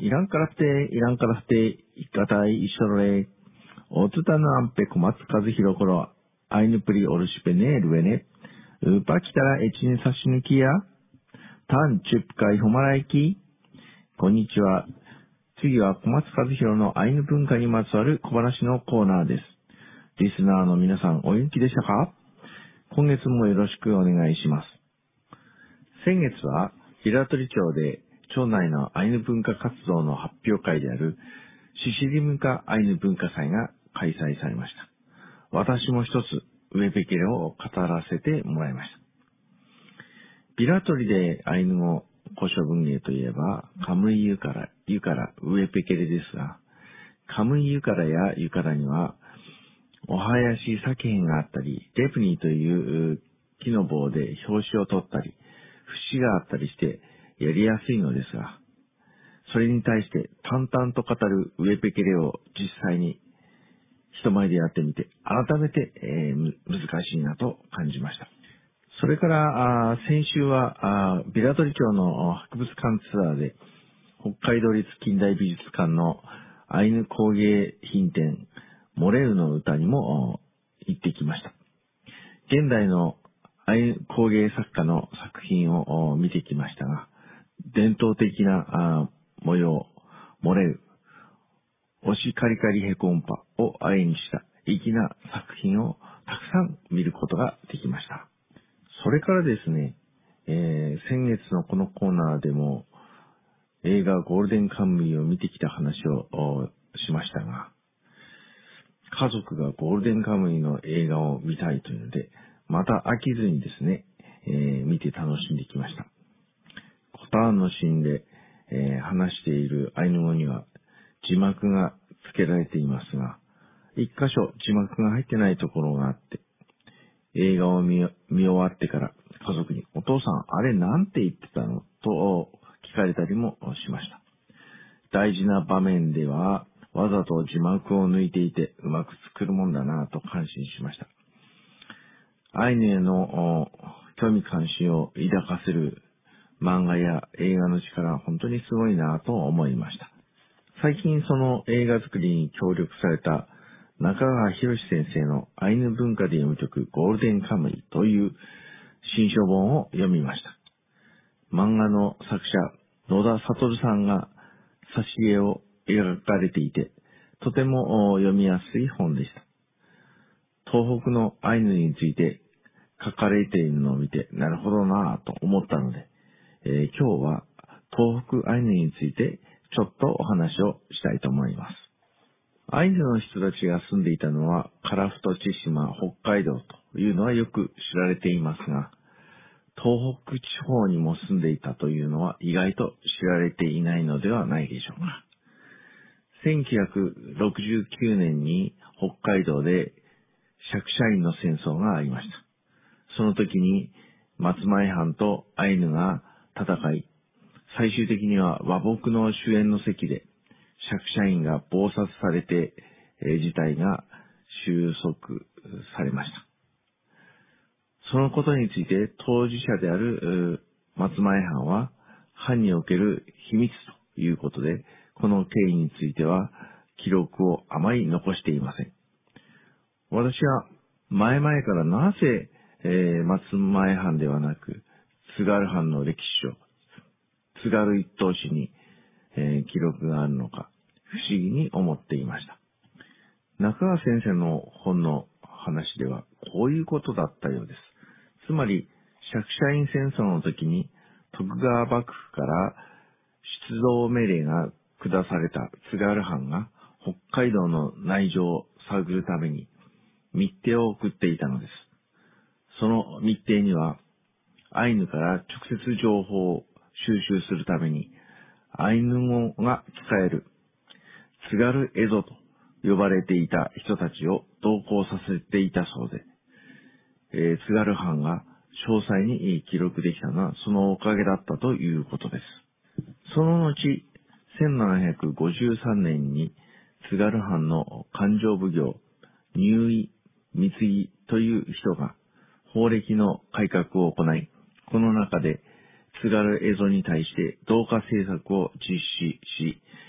いらんからって、いらんからって、いかたい一緒のれ。おつたぬあんぺ小松和弘ころ、アイヌプリオルシペネールウェネ。うぱきたらエチネ差し抜きや。タンチュップカイホマライキ。こんにちは。次は小松和弘のアイヌ文化にまつわる小話のコーナーです。リスナーの皆さんお元気でしたか？今月もよろしくお願いします。先月は平取町で町内のアイヌ文化活動の発表会であるシシリムカアイヌ文化祭が開催されました。私も一つウェペケレを語らせてもらいました。平取でアイヌ語古書文芸といえばカムイユカラ、ユカラ、ウェペケレですが、カムイユカラやユカラにはお囃子作品があったり、レプニーという木の棒で表紙を取ったり、節があったりしてやりやすいのですが、それに対して淡々と語るウェペケレを実際に人前でやってみて、改めて、難しいなと感じました。それから先週は平取町の博物館ツアーで北海道立近代美術館のアイヌ工芸品展モレウの歌にも行ってきました。現代のアイヌ工芸作家の作品を見てきましたが、伝統的な模様、モレウ、オシカリカリヘコンパをアイにした粋な作品をたくさん見ることができました。それからですね、先月のこのコーナーでも映画ゴールデンカムイを見てきた話をしましたが、家族がゴールデンカムイの映画を見たいというので、また飽きずにですね、見て楽しんできました。コターンのシーンで、話しているアイヌ語には字幕が付けられていますが、一箇所字幕が入ってないところがあって、映画を見終わってから家族にお父さんあれなんて言ってたのと聞かれたりもしました。大事な場面ではわざと字幕を抜いていてうまく作るもんだなと感心しました。アイヌへの興味関心を抱かせる漫画や映画の力は本当にすごいなと思いました。最近その映画作りに協力された中川博先生のアイヌ文化で読む曲ゴールデンカムイという新書本を読みました。漫画の作者野田悟さんが挿絵を描かれていて、とても読みやすい本でした。東北のアイヌについて書かれているのを見て、なるほどなぁと思ったので、今日は東北アイヌについてちょっとお話をしたいと思います。アイヌの人たちが住んでいたのは樺太、千島、北海道というのはよく知られていますが、東北地方にも住んでいたというのは意外と知られていないのではないでしょうか。1969年に北海道で釈迦院の戦争がありました。その時に松前藩とアイヌが戦い、最終的には和睦の主演の席で釈迦院が謀殺されて、事態が収束されました。そのことについて当事者である松前藩は藩における秘密ということで、この経緯については記録をあまり残していません。私は前々からなぜ、松前藩ではなく津軽藩の歴史書、津軽一等史に、記録があるのか不思議に思っていました。中川先生の本の話ではこういうことだったようです。つまり釈迦院戦争の時に徳川幕府から出動命令が下された津軽藩が北海道の内情を探るために密偵を送っていたのです。その密偵にはアイヌから直接情報を収集するためにアイヌ語が使える津軽蝦夷と呼ばれていた人たちを同行させていたそうで、津軽藩が詳細に記録できたのはそのおかげだったということです。その後、1753年に津軽藩の勘定奉行、入井光義という人が法暦の改革を行い、この中で津軽蝦夷に対して同化政策を実施し、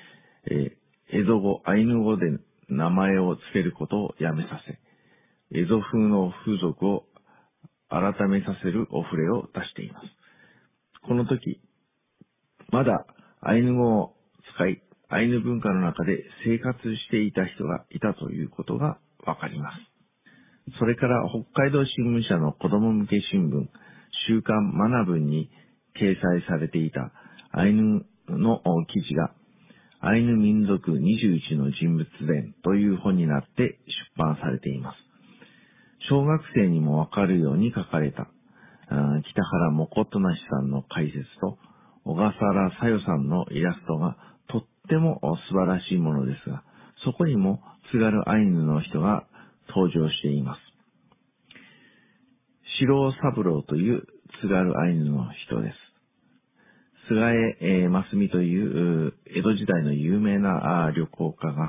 ゾ語、アイヌ語で名前を付けることをやめさせ、エゾ風の風俗を改めさせるお触れを出しています。この時、まだアイヌ語を使い、アイヌ文化の中で生活していた人がいたということがわかります。それから北海道新聞社の子供向け新聞、週刊マナ文に掲載されていたアイヌの記事が、アイヌ民族21の人物伝という本になって出版されています。小学生にもわかるように書かれた、北原もことなしさんの解説と、小笠原さよさんのイラストがとっても素晴らしいものですが、そこにも津軽アイヌの人が登場しています。白尾三郎という津軽アイヌの人です。菅江真澄という江戸時代の有名な旅行家が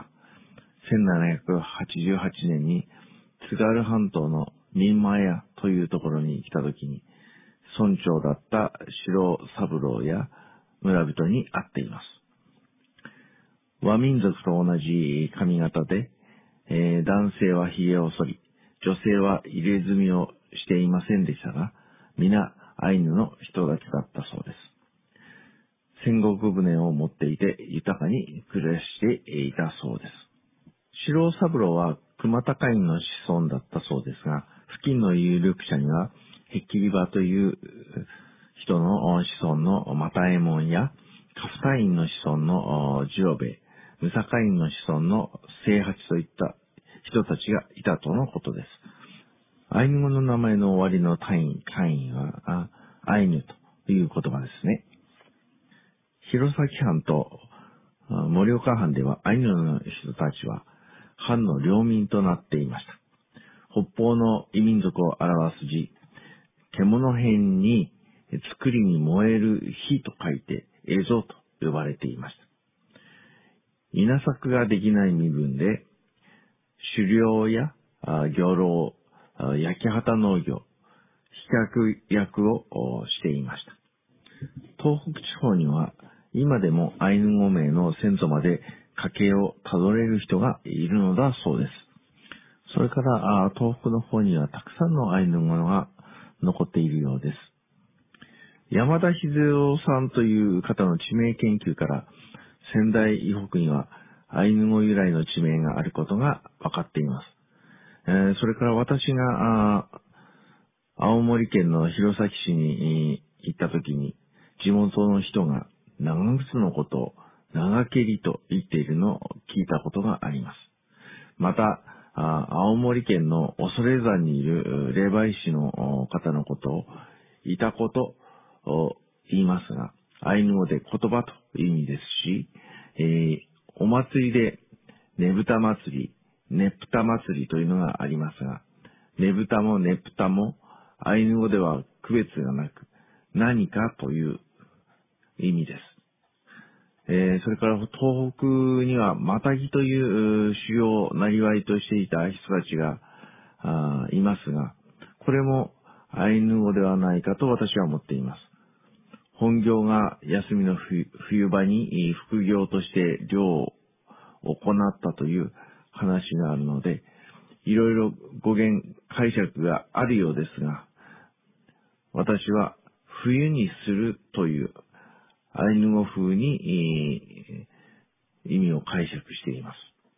1788年に津軽半島の民間屋というところに来たときに村長だった白尾三郎や村人に会っています。和民族と同じ髪型で、男性は髭を剃り、女性は入れ墨をしていませんでしたが、皆アイヌの人たちだったそうです。戦国船を持っていて豊かに暮らしていたそうです。白尾三郎は熊高院の子孫だったそうですが、付近の有力者には、ヘッキリバという人の子孫の又右衛門や、カフタインの子孫の次郎兵衛、ムサカインの子孫の清八といった人たちがいたとのことです。アイヌ語の名前の終わりの単位、単位はアイヌという言葉ですね。弘前藩と盛岡藩ではアイヌの人たちは藩の領民となっていました。北方の異民族を表す字、獣辺に作りに燃える火と書いてエゾと呼ばれていました。稲作ができない身分で、狩猟や漁労、焼き畑農業、飛脚役をしていました。東北地方には今でもアイヌ語名の先祖まで家系をたどれる人がいるのだそうです。それから東北の方にはたくさんのアイヌ語が残っているようです。山田秀夫さんという方の地名研究から仙台以北にはアイヌ語由来の地名があることが分かっています。それから私が青森県の弘前市に行った時に地元の人が長靴のことを長蹴りと言っているのを聞いたことがあります。また、青森県の恐山にいる霊媒師の方のことをいたことを言いますが、アイヌ語で言葉という意味ですし、お祭りでねぶた祭り、ねぷた祭りというのがありますが、ねぶたもねぷたもアイヌ語では区別がなく、何かという意味です。それから東北にはマタギという主要なりわいとしていた人たちがいますが、これもアイヌ語ではないかと私は思っています。本業が休みの冬場に副業として漁を行ったという話があるので、いろいろ語源解釈があるようですが、私は冬にするというアイヌ語風に意味を解釈しています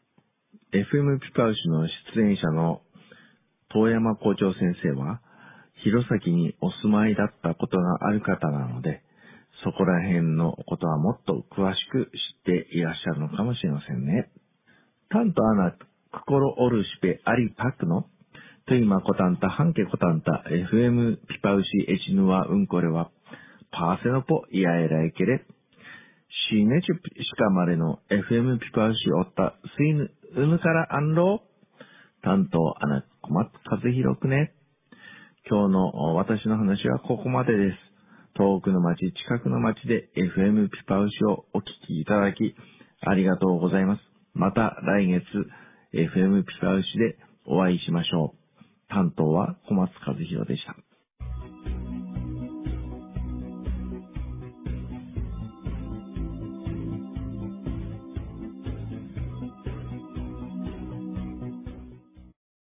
。FM ピパウシの出演者の遠山校長先生は、弘前にお住まいだったことがある方なので、そこら辺のことはもっと詳しく知っていらっしゃるのかもしれませんね。タンとアナ、心おるしぺありパクのトイマコタンタハンケコタンタ FM ピパウシエチヌワウンコレはパーセノポイヤエラエケレシーネチュシカマレの FM ピパウシオッタスイヌウヌからアンロー担当アナコマツカズヒロクね。今日の私の話はここまでです。遠くの町、近くの町で FM ピパウシをお聞きいただきありがとうございます。また来月 FM ピパウシでお会いしましょう。担当は小松和弘でした。